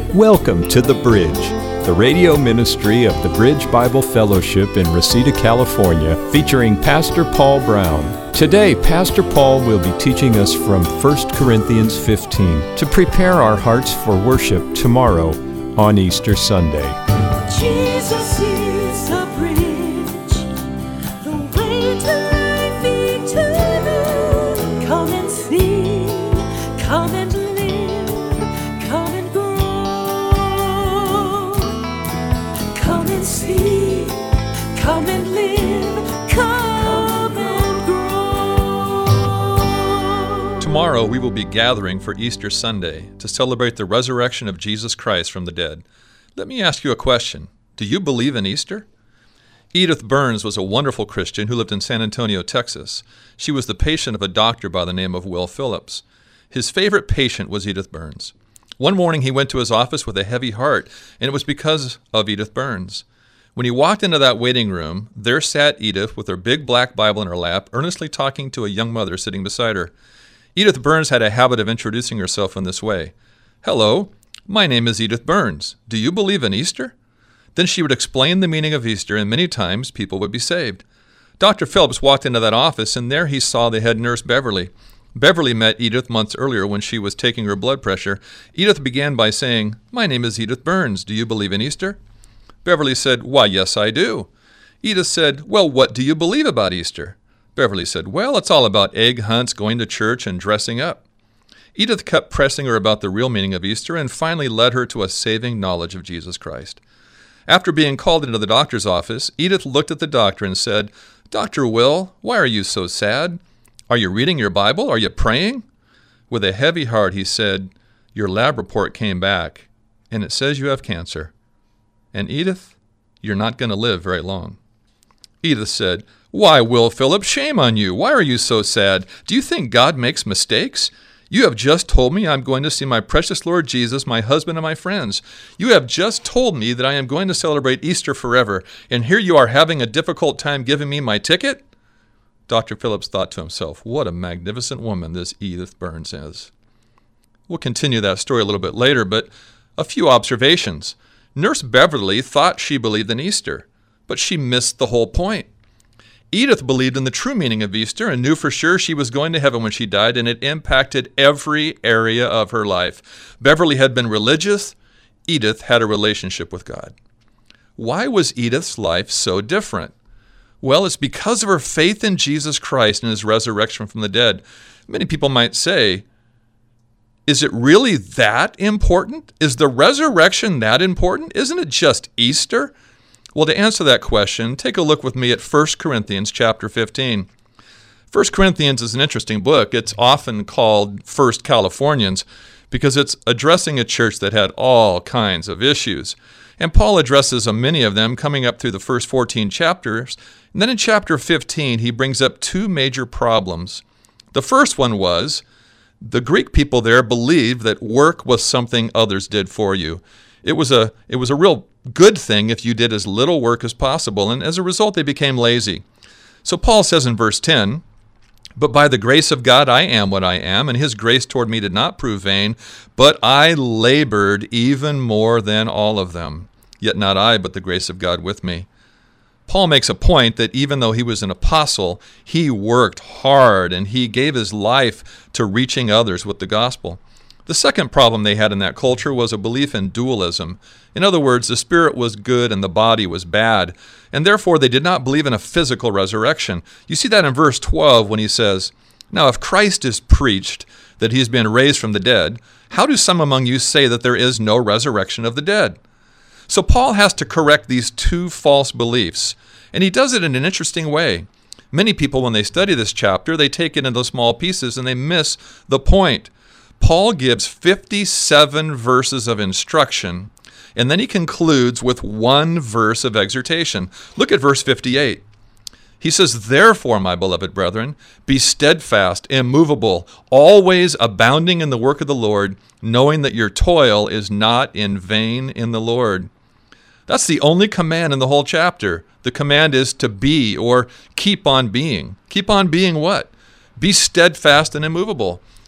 Welcome to The Bridge, the radio ministry of the Bridge Bible Fellowship in Reseda, California, featuring Pastor Paul Brown. Today, Pastor Paul will be teaching us from 1 Corinthians 15 to prepare our hearts for worship tomorrow on Easter Sunday. Jesus is a bridge, the way to life eternal. Come and see, come and live, come and grow. Come and see, come and live, come and grow. Tomorrow we will be gathering for Easter Sunday to celebrate the resurrection of Jesus Christ from the dead. Let me ask you a question. Do you believe in Easter? Edith Burns was a wonderful Christian who lived in San Antonio, Texas. She was the patient of a doctor by the name of Will Phillips. His favorite patient was Edith Burns. One morning he went to his office with a heavy heart, and it was because of Edith Burns. When he walked into that waiting room, there sat Edith with her big black Bible in her lap, earnestly talking to a young mother sitting beside her. Edith Burns had a habit of introducing herself in this way. "Hello, my name is Edith Burns. Do you believe in Easter?" Then she would explain the meaning of Easter, and many times people would be saved. Dr. Phillips walked into that office, and there he saw the head nurse, Beverly. Beverly met Edith months earlier when she was taking her blood pressure. Edith began by saying, "My name is Edith Burns. Do you believe in Easter?" Beverly said, "Why, yes, I do." Edith said, "Well, what do you believe about Easter?" Beverly said, "Well, it's all about egg hunts, going to church, and dressing up." Edith kept pressing her about the real meaning of Easter and finally led her to a saving knowledge of Jesus Christ. After being called into the doctor's office, Edith looked at the doctor and said, "Dr. Will, why are you so sad? Are you reading your Bible? Are you praying?" With a heavy heart, he said, "Your lab report came back, and it says you have cancer. And Edith, you're not going to live very long." Edith said, "Why, Will Phillips, shame on you. Why are you so sad? Do you think God makes mistakes? You have just told me I'm going to see my precious Lord Jesus, my husband, and my friends. You have just told me that I am going to celebrate Easter forever, and here you are having a difficult time giving me my ticket?" Dr. Phillips thought to himself, what a magnificent woman this Edith Burns is. We'll continue that story a little bit later, but a few observations. Nurse Beverly thought she believed in Easter, but she missed the whole point. Edith believed in the true meaning of Easter and knew for sure she was going to heaven when she died, and it impacted every area of her life. Beverly had been religious. Edith had a relationship with God. Why was Edith's life so different? Well, it's because of her faith in Jesus Christ and his resurrection from the dead. Many people might say, is it really that important? Is the resurrection that important? Isn't it just Easter? Well, to answer that question, take a look with me at 1 Corinthians chapter 15. 1 Corinthians is an interesting book. It's often called 1 Californians because it's addressing a church that had all kinds of issues. And Paul addresses many of them coming up through the first 14 chapters. And then in chapter 15, he brings up two major problems. The first one was the Greek people there believed that work was something others did for you. It was a real good thing if you did as little work as possible, and as a result, they became lazy. So Paul says in verse 10, "But by the grace of God I am what I am, and his grace toward me did not prove vain, but I labored even more than all of them. Yet not I, but the grace of God with me." Paul makes a point that even though he was an apostle, he worked hard, and he gave his life to reaching others with the gospel. The second problem they had in that culture was a belief in dualism. In other words, the spirit was good and the body was bad, and therefore they did not believe in a physical resurrection. You see that in verse 12 when he says, "Now if Christ is preached that he has been raised from the dead, how do some among you say that there is no resurrection of the dead?" So Paul has to correct these two false beliefs, and he does it in an interesting way. Many people, when they study this chapter, they take it into small pieces and they miss the point. Paul gives 57 verses of instruction, and then he concludes with one verse of exhortation. Look at verse 58. He says, "Therefore, my beloved brethren, be steadfast, immovable, always abounding in the work of the Lord, knowing that your toil is not in vain in the Lord." That's the only command in the whole chapter. The command is to be, or keep on being. Keep on being what? Be steadfast and immovable.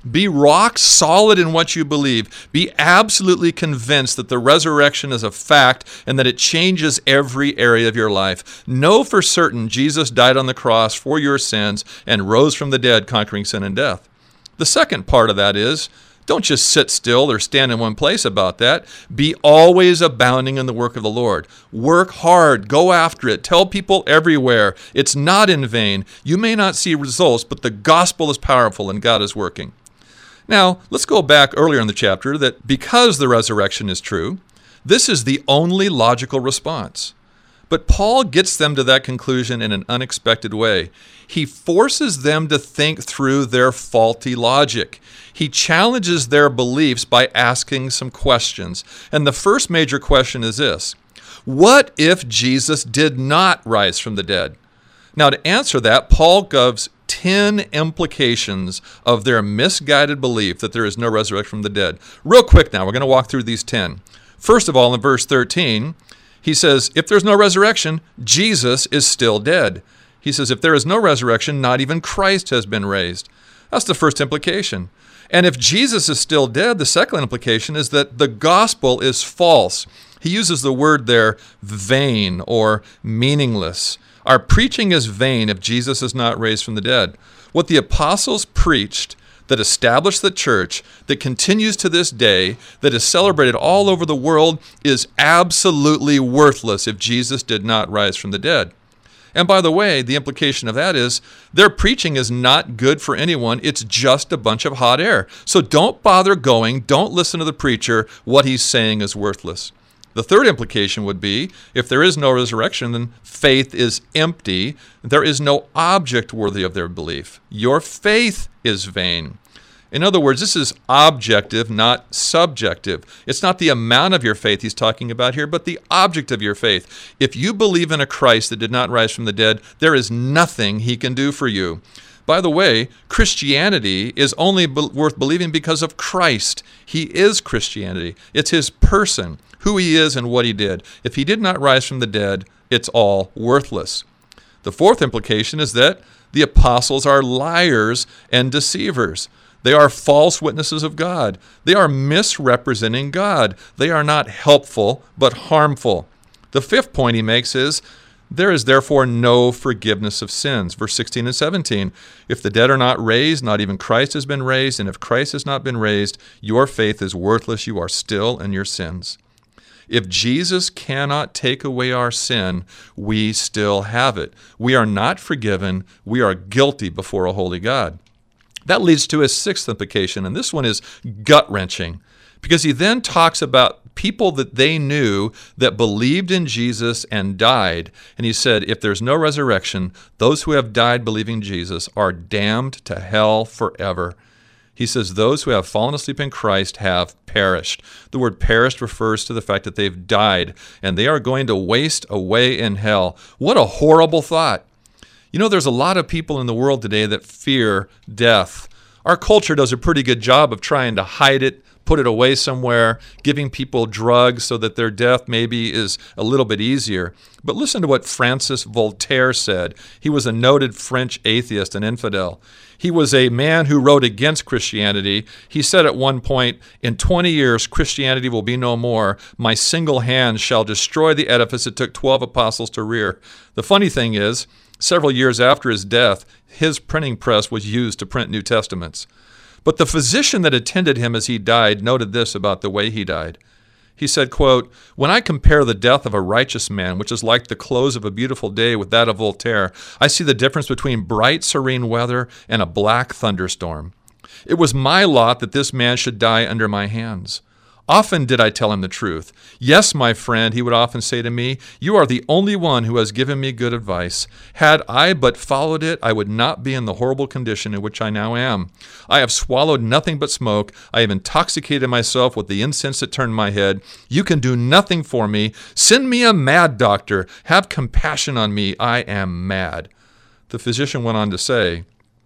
Be rock solid in what you believe. Be absolutely convinced that the resurrection is a fact and that it changes every area of your life. Know for certain Jesus died on the cross for your sins and rose from the dead, conquering sin and death. The second part of that is, don't just sit still or stand in one place about that. Be always abounding in the work of the Lord. Work hard. Go after it. Tell people everywhere. It's not in vain. You may not see results, but the gospel is powerful and God is working. Now, let's go back earlier in the chapter that because the resurrection is true, this is the only logical response. But Paul gets them to that conclusion in an unexpected way. He forces them to think through their faulty logic. He challenges their beliefs by asking some questions. And the first major question is this: what if Jesus did not rise from the dead? Now, to answer that, Paul gives 10 implications of their misguided belief that there is no resurrection from the dead. Real quick now, we're going to walk through these 10. First of all, in verse 13, he says, if there's no resurrection, Jesus is still dead. He says, if there is no resurrection, not even Christ has been raised. That's the first implication. And if Jesus is still dead, the second implication is that the gospel is false. He uses the word there, vain or meaningless. Our preaching is vain if Jesus is not raised from the dead. What the apostles preached that established the church, that continues to this day, that is celebrated all over the world, is absolutely worthless if Jesus did not rise from the dead. And by the way, the implication of that is their preaching is not good for anyone. It's just a bunch of hot air. So don't bother going. Don't listen to the preacher. What he's saying is worthless. The third implication would be, if there is no resurrection, then faith is empty. There is no object worthy of their belief. Your faith is vain. In other words, this is objective, not subjective. It's not the amount of your faith he's talking about here, but the object of your faith. If you believe in a Christ that did not rise from the dead, there is nothing he can do for you. By the way, Christianity is only worth believing because of Christ. He is Christianity. It's his person, who he is and what he did. If he did not rise from the dead, it's all worthless. The fourth implication is that the apostles are liars and deceivers. They are false witnesses of God. They are misrepresenting God. They are not helpful, but harmful. The fifth point he makes is, there is therefore no forgiveness of sins. Verse 16 and 17, if the dead are not raised, not even Christ has been raised, and if Christ has not been raised, your faith is worthless. You are still in your sins. If Jesus cannot take away our sin, we still have it. We are not forgiven. We are guilty before a holy God. That leads to his sixth implication, and this one is gut-wrenching, because he then talks about people that they knew that believed in Jesus and died, and he said, if there's no resurrection, those who have died believing Jesus are damned to hell forever. He says those who have fallen asleep in Christ have perished. The word perished refers to the fact that they've died, and they are going to waste away in hell. What a horrible thought. You know, there's a lot of people in the world today that fear death. Our culture does a pretty good job of trying to hide it, put it away somewhere, giving people drugs so that their death maybe is a little bit easier. But listen to what Francis Voltaire said. He was a noted French atheist and infidel. He was a man who wrote against Christianity. He said at one point, in 20 years, Christianity will be no more. My single hand shall destroy the edifice it took 12 apostles to rear. The funny thing is, several years after his death, his printing press was used to print New Testaments. But the physician that attended him as he died noted this about the way he died. He said, quote, when I compare the death of a righteous man, which is like the close of a beautiful day, with that of Voltaire, I see the difference between bright, serene weather and a black thunderstorm. It was my lot that this man should die under my hands. Often did I tell him the truth. Yes, my friend, he would often say to me, you are the only one who has given me good advice. Had I but followed it, I would not be in the horrible condition in which I now am. I have swallowed nothing but smoke. I have intoxicated myself with the incense that turned my head. You can do nothing for me. Send me a mad doctor. Have compassion on me. I am mad. The physician went on to say,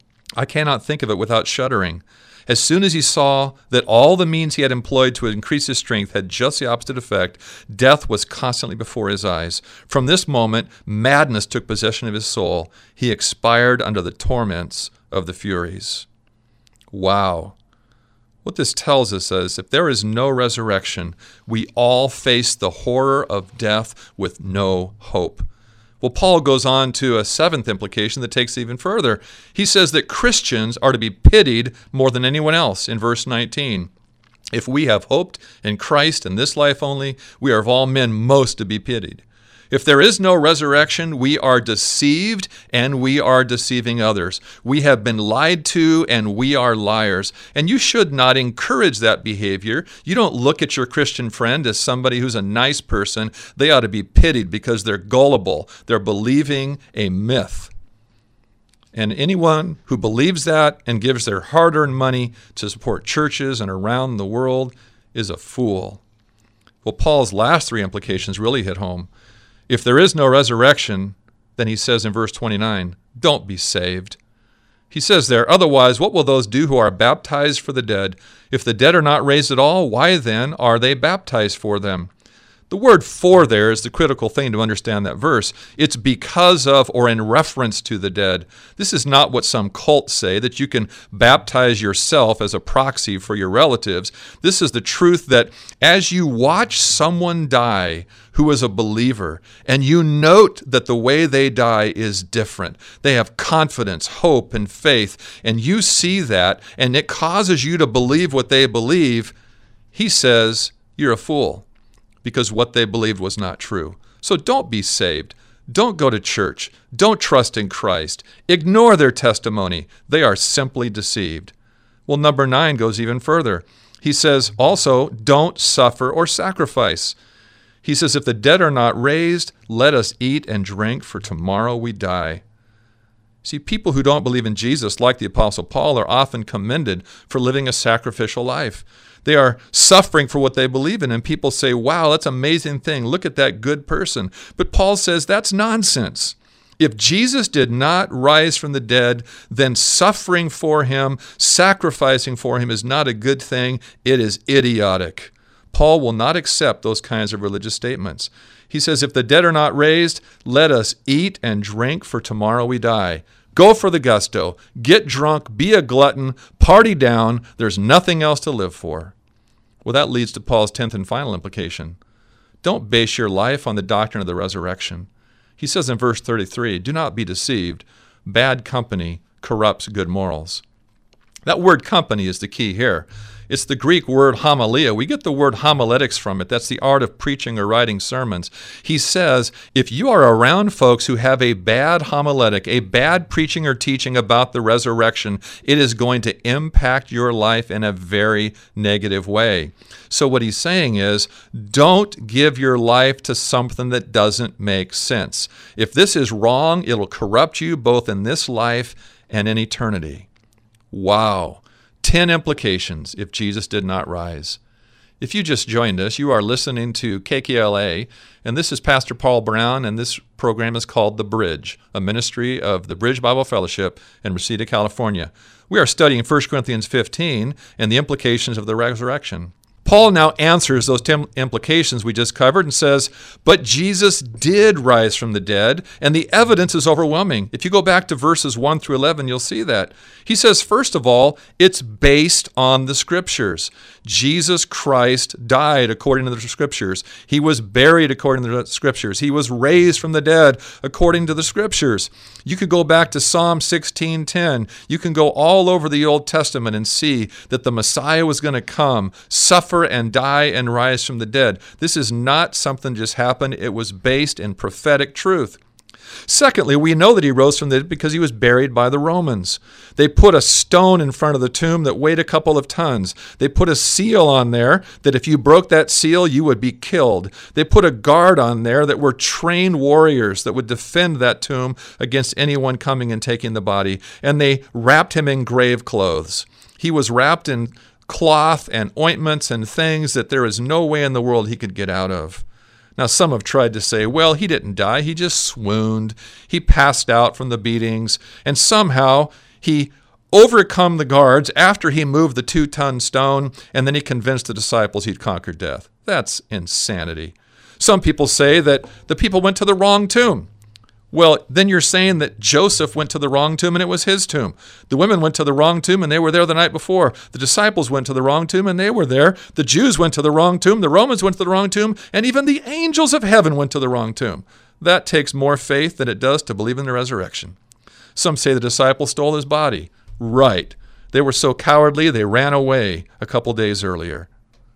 I cannot think of it without shuddering. As soon as he saw that all the means he had employed to increase his strength had just the opposite effect, death was constantly before his eyes. From this moment, madness took possession of his soul. He expired under the torments of the Furies. Wow. What this tells us is if there is no resurrection, we all face the horror of death with no hope. Well, Paul goes on to a seventh implication that takes it even further. He says that Christians are to be pitied more than anyone else in verse 19. If we have hoped in Christ in this life only, we are of all men most to be pitied. If there is no resurrection, we are deceived and we are deceiving others. We have been lied to and we are liars. And you should not encourage that behavior. You don't look at your Christian friend as somebody who's a nice person. They ought to be pitied because they're gullible. They're believing a myth. And anyone who believes that and gives their hard-earned money to support churches and around the world is a fool. Well, Paul's last three implications really hit home. If there is no resurrection, then he says in verse 29, don't be saved. He says there, otherwise, what will those do who are baptized for the dead? If the dead are not raised at all, why then are they baptized for them? The word for there is the critical thing to understand that verse. It's because of or in reference to the dead. This is not what some cults say, that you can baptize yourself as a proxy for your relatives. This is the truth that as you watch someone die who is a believer, and you note that the way they die is different, they have confidence, hope, and faith, and you see that, and it causes you to believe what they believe, he says, you're a fool. Because what they believed was not true. So don't be saved. Don't go to church. Don't trust in Christ. Ignore their testimony. They are simply deceived. Well, number 9 goes even further. He says also, don't suffer or sacrifice. He says, if the dead are not raised, let us eat and drink, for tomorrow we die. See, people who don't believe in Jesus, like the Apostle Paul, are often commended for living a sacrificial life. They are suffering for what they believe in, and people say, wow, that's an amazing thing. Look at that good person. But Paul says that's nonsense. If Jesus did not rise from the dead, then suffering for him, sacrificing for him is not a good thing. It is idiotic. Paul will not accept those kinds of religious statements. He says, if the dead are not raised, let us eat and drink, for tomorrow we die. Go for the gusto. Get drunk. Be a glutton. Party down. There's nothing else to live for. Well, that leads to Paul's 10th and final implication. Don't base your life on the doctrine of the resurrection. He says in verse 33, do not be deceived. Bad company corrupts good morals. That word company is the key here. It's the Greek word homilia. We get the word homiletics from it. That's the art of preaching or writing sermons. He says, if you are around folks who have a bad homiletic, a bad preaching or teaching about the resurrection, it is going to impact your life in a very negative way. So what he's saying is, don't give your life to something that doesn't make sense. If this is wrong, it'll corrupt you both in this life and in eternity. Wow. 10 implications if Jesus did not rise. If you just joined us, you are listening to KKLA, and this is Pastor Paul Brown, and this program is called The Bridge, a ministry of the Bridge Bible Fellowship in Reseda, California. We are studying 1 Corinthians 15 and the implications of the resurrection. Paul now answers those 10 implications we just covered and says, but Jesus did rise from the dead, and the evidence is overwhelming. If you go back to verses 1 through 11, you'll see that. He says, first of all, it's based on the Scriptures. Jesus Christ died according to the Scriptures. He was buried according to the Scriptures. He was raised from the dead according to the Scriptures. You could go back to Psalm 16:10. You can go all over the Old Testament and see that the Messiah was going to come, suffer and die and rise from the dead. This is not something just happened. It was based in prophetic truth. Secondly, we know that he rose from the dead because he was buried by the Romans. They put a stone in front of the tomb that weighed a couple of tons. They put a seal on there that if you broke that seal, you would be killed. They put a guard on there that were trained warriors that would defend that tomb against anyone coming and taking the body. And they wrapped him in grave clothes. He was wrapped in cloth and ointments and things that there is no way in the world he could get out of. Now, some have tried to say, well, he didn't die. He just swooned. He passed out from the beatings. And somehow he overcome the guards after he moved the 2-ton stone, and then he convinced the disciples he'd conquered death. That's insanity. Some people say that the people went to the wrong tomb. Well, then you're saying that Joseph went to the wrong tomb and it was his tomb. The women went to the wrong tomb and they were there the night before. The disciples went to the wrong tomb and they were there. The Jews went to the wrong tomb. The Romans went to the wrong tomb. And even the angels of heaven went to the wrong tomb. That takes more faith than it does to believe in the resurrection. Some say the disciples stole his body. Right. They were so cowardly they ran away a couple days earlier.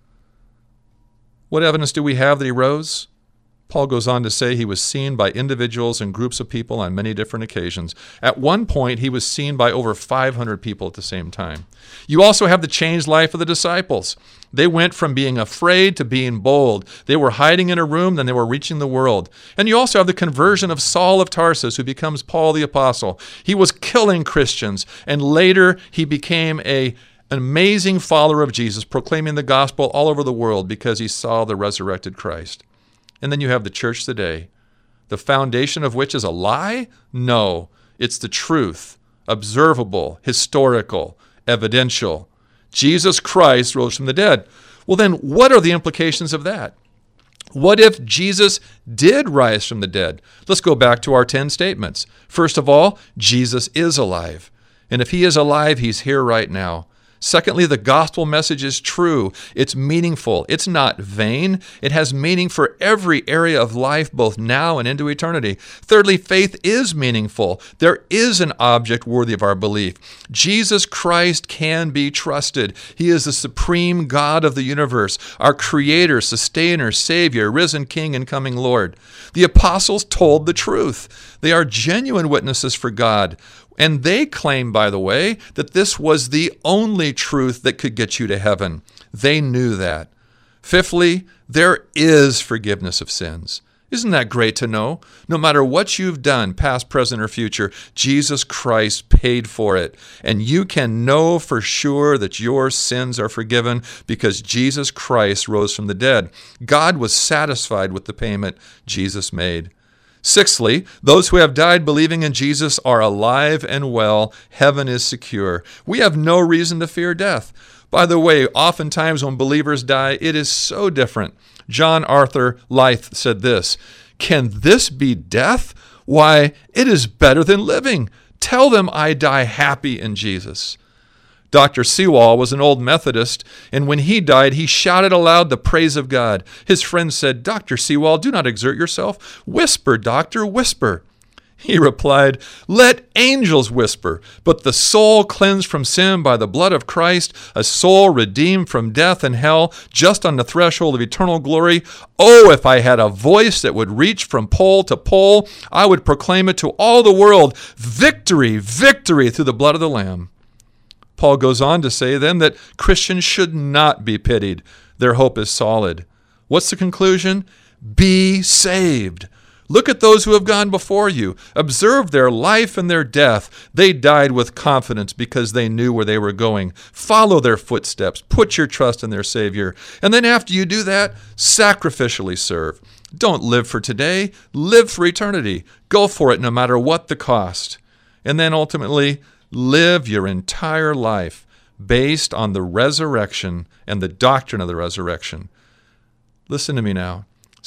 What evidence do we have that he rose? Paul goes on to say he was seen by individuals and groups of people on many different occasions. At one point, he was seen by over 500 people at the same time. You also have the changed life of the disciples. They went from being afraid to being bold. They were hiding in a room, then they were reaching the world. And you also have the conversion of Saul of Tarsus, who becomes Paul the Apostle. He was killing Christians, and later he became an amazing follower of Jesus, proclaiming the gospel all over the world because he saw the resurrected Christ. And then you have the church today, the foundation of which is a lie? No, it's the truth, observable, historical, evidential. Jesus Christ rose from the dead. Well, then what are the implications of that? What if Jesus did rise from the dead? Let's go back to our 10 statements. First of all, Jesus is alive. And if he is alive, he's here right now. Secondly, the gospel message is true. It's meaningful. It's not vain. It has meaning for every area of life, both now and into eternity. Thirdly, faith is meaningful. There is an object worthy of our belief. Jesus Christ can be trusted. He is the supreme God of the universe, our creator, sustainer, savior, risen king and coming Lord. The apostles told the truth. They are genuine witnesses for God. And they claim, by the way, that this was the only truth that could get you to heaven. They knew that. Fifthly, there is forgiveness of sins. Isn't that great to know? No matter what you've done, past, present, or future, Jesus Christ paid for it. And you can know for sure that your sins are forgiven because Jesus Christ rose from the dead. God was satisfied with the payment Jesus made. Sixthly, those who have died believing in Jesus are alive and well. Heaven is secure. We have no reason to fear death. By the way, oftentimes when believers die, it is so different. John Arthur Lyth said this, "Can this be death? Why, it is better than living. Tell them I die happy in Jesus." Dr. Sewall was an old Methodist, and when he died, he shouted aloud the praise of God. His friends said, "Dr. Sewall, do not exert yourself. Whisper, doctor, whisper." He replied, "Let angels whisper, but the soul cleansed from sin by the blood of Christ, a soul redeemed from death and hell, just on the threshold of eternal glory. Oh, if I had a voice that would reach from pole to pole, I would proclaim it to all the world, victory, victory through the blood of the Lamb." Paul goes on to say then that Christians should not be pitied. Their hope is solid. What's the conclusion? Be saved. Look at those who have gone before you. Observe their life and their death. They died with confidence because they knew where they were going. Follow their footsteps. Put your trust in their Savior. And then after you do that, sacrificially serve. Don't live for today. Live for eternity. Go for it no matter what the cost. And then ultimately, live your entire life based on the resurrection and the doctrine of the resurrection. Listen to me now.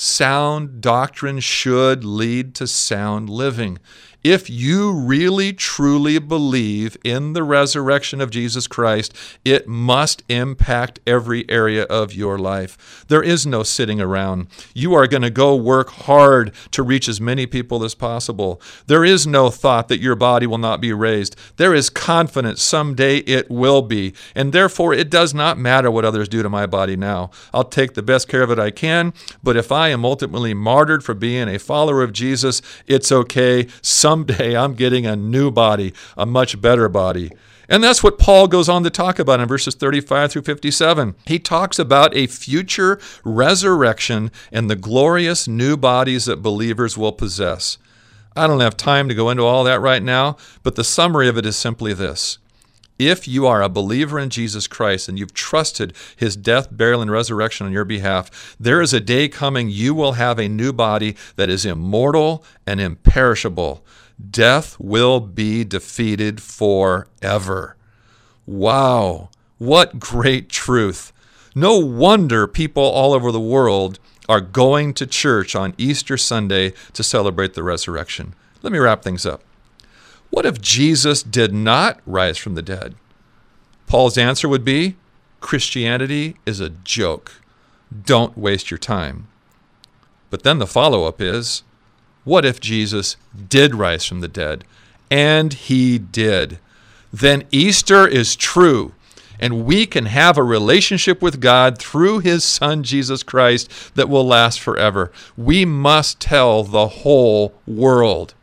Sound doctrine should lead to sound living. If you really, truly believe in the resurrection of Jesus Christ, it must impact every area of your life. There is no sitting around. You are going to go work hard to reach as many people as possible. There is no thought that your body will not be raised. There is confidence someday it will be, and therefore it does not matter what others do to my body now. I'll take the best care of it I can, but if I am ultimately martyred for being a follower of Jesus, it's okay. Someday I'm getting a new body, a much better body. And that's what Paul goes on to talk about in verses 35 through 57. He talks about a future resurrection and the glorious new bodies that believers will possess. I don't have time to go into all that right now, but the summary of it is simply this. If you are a believer in Jesus Christ and you've trusted his death, burial, and resurrection on your behalf, there is a day coming you will have a new body that is immortal and imperishable. Death will be defeated forever. Wow, what great truth. No wonder people all over the world are going to church on Easter Sunday to celebrate the resurrection. Let me wrap things up. What if Jesus did not rise from the dead? Paul's answer would be, Christianity is a joke. Don't waste your time. But then the follow-up is, what if Jesus did rise from the dead? And he did. Then Easter is true, and we can have a relationship with God through his Son, Jesus Christ, that will last forever. We must tell the whole world.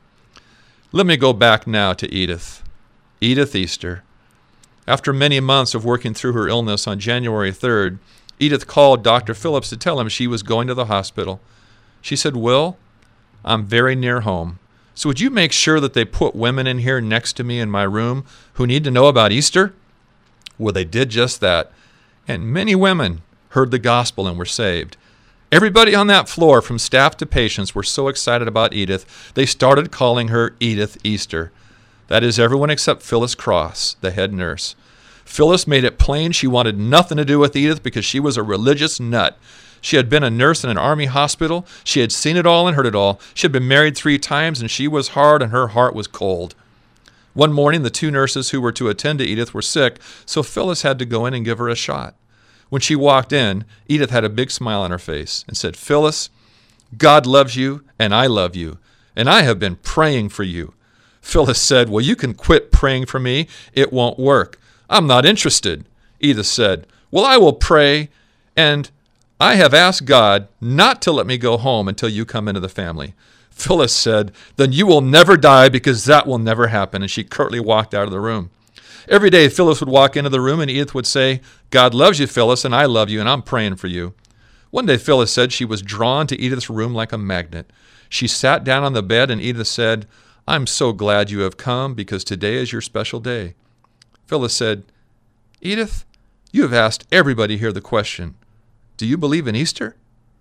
Let me go back now to Edith. Edith Easter. After many months of working through her illness on January 3rd, Edith called Dr. Phillips to tell him she was going to the hospital. She said, Will, I'm very near home, so would you make sure that they put women in here next to me in my room who need to know about Easter? Well, they did just that, and many women heard the gospel and were saved. Everybody on that floor, from staff to patients, were so excited about Edith, they started calling her Edith Easter. That is, everyone except Phyllis Cross, the head nurse. Phyllis made it plain she wanted nothing to do with Edith because she was a religious nut. She had been a nurse in an army hospital. She had seen it all and heard it all. She had been married 3 times, and she was hard and her heart was cold. One morning, the 2 nurses who were to attend to Edith were sick, so Phyllis had to go in and give her a shot. When she walked in, Edith had a big smile on her face and said, Phyllis, God loves you and I love you, and I have been praying for you. Phyllis said, well, you can quit praying for me. It won't work. I'm not interested. Edith said, well, I will pray, and I have asked God not to let me go home until you come into the family. Phyllis said, then you will never die because that will never happen, and she curtly walked out of the room. Every day, Phyllis would walk into the room, and Edith would say, God loves you, Phyllis, and I love you, and I'm praying for you. One day, Phyllis said she was drawn to Edith's room like a magnet. She sat down on the bed, and Edith said, I'm so glad you have come because today is your special day. Phyllis said, Edith, you have asked everybody here the question, do you believe in Easter?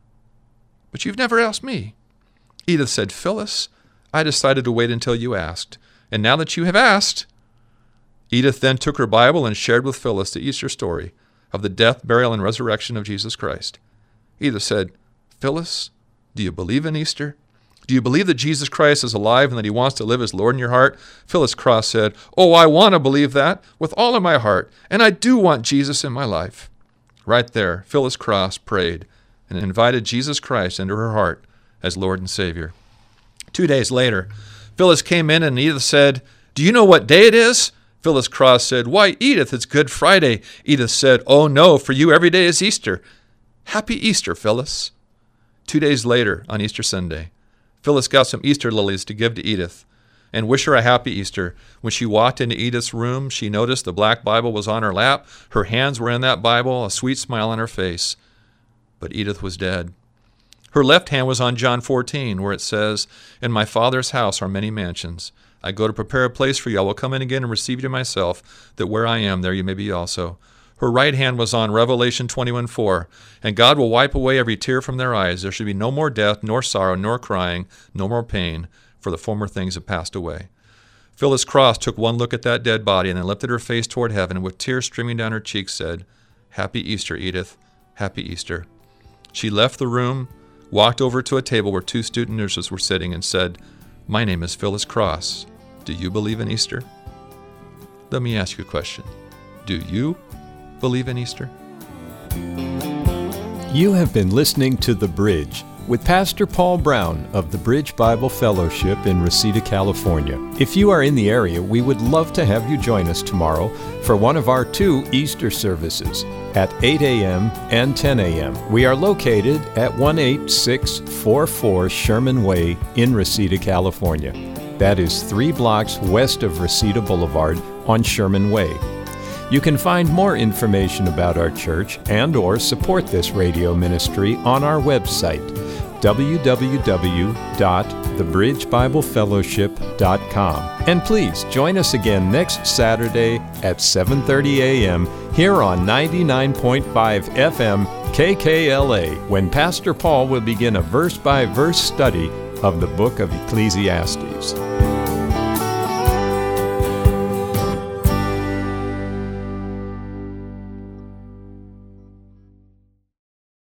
But you've never asked me. Edith said, Phyllis, I decided to wait until you asked, and now that you have asked. Edith then took her Bible and shared with Phyllis the Easter story of the death, burial, and resurrection of Jesus Christ. Edith said, Phyllis, do you believe in Easter? Do you believe that Jesus Christ is alive and that he wants to live as Lord in your heart? Phyllis Cross said, oh, I want to believe that with all of my heart, and I do want Jesus in my life. Right there, Phyllis Cross prayed and invited Jesus Christ into her heart as Lord and Savior. 2 days later, Phyllis came in and Edith said, do you know what day it is? Phyllis Cross said, why, Edith, it's Good Friday. Edith said, oh no, for you every day is Easter. Happy Easter, Phyllis. 2 days later, on Easter Sunday, Phyllis got some Easter lilies to give to Edith and wish her a happy Easter. When she walked into Edith's room, she noticed the black Bible was on her lap. Her hands were in that Bible, a sweet smile on her face. But Edith was dead. Her left hand was on John 14, where it says, in my Father's house are many mansions. I go to prepare a place for you. I will come in again and receive you to myself, that where I am, there you may be also. Her right hand was on Revelation 21:4, and God will wipe away every tear from their eyes. There should be no more death, nor sorrow, nor crying, no more pain, for the former things have passed away. Phyllis Cross took one look at that dead body and then lifted her face toward heaven and with tears streaming down her cheeks said, Happy Easter, Edith. Happy Easter. She left the room, walked over to a table where 2 student nurses were sitting and said, my name is Phyllis Cross. Do you believe in Easter? Let me ask you a question. Do you believe in Easter? You have been listening to The Bridge with Pastor Paul Brown of the Bridge Bible Fellowship in Reseda, California. If you are in the area, we would love to have you join us tomorrow for one of our 2 Easter services at 8 a.m. and 10 a.m. We are located at 18644 Sherman Way in Reseda, California. That is 3 blocks west of Reseda Boulevard on Sherman Way. You can find more information about our church and or support this radio ministry on our website, www.thebridgebiblefellowship.com. And please join us again next Saturday at 7:30 a.m. here on 99.5 FM KKLA when Pastor Paul will begin a verse-by-verse study of the book of Ecclesiastes.